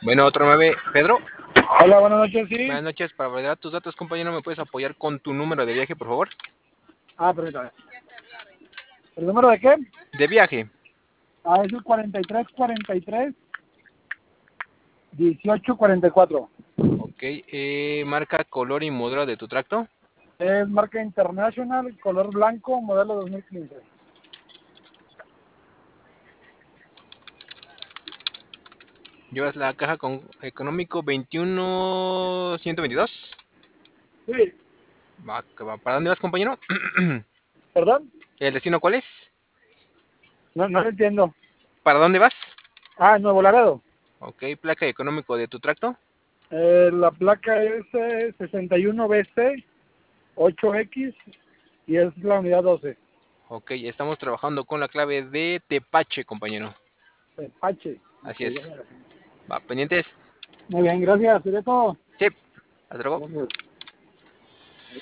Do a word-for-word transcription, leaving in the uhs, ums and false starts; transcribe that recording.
Bueno, otro nueve, Pedro. Hola, buenas noches, sí. Buenas noches, para validar tus datos, compañero, ¿me puedes apoyar con tu número de viaje, por favor? Ah, permítame. ¿El número de qué? De viaje. Ah, es el cuarenta y tres cuarenta y tres dieciocho cuarenta y cuatro. Ok, eh, marca, color y modelo de tu tracto. Es marca International, color blanco, modelo dos mil quince. Llevas la caja con económico veintiuno ciento veintidós. Sí. Va, que va. ¿Para dónde vas, compañero? ¿Perdón? ¿El destino cuál es? No, no lo entiendo. ¿Para dónde vas? Ah, Nuevo Laredo. Ok, placa y económico de tu tracto. Eh, la placa es eh, sesenta y uno B C ocho X y es la unidad doce. Ok, estamos trabajando con la clave de Tepache, compañero. Tepache. Así Ok, ya es. me la- Va, pendientes. Muy bien, gracias. ¿Sería todo? Sí, hasta luego. Gracias.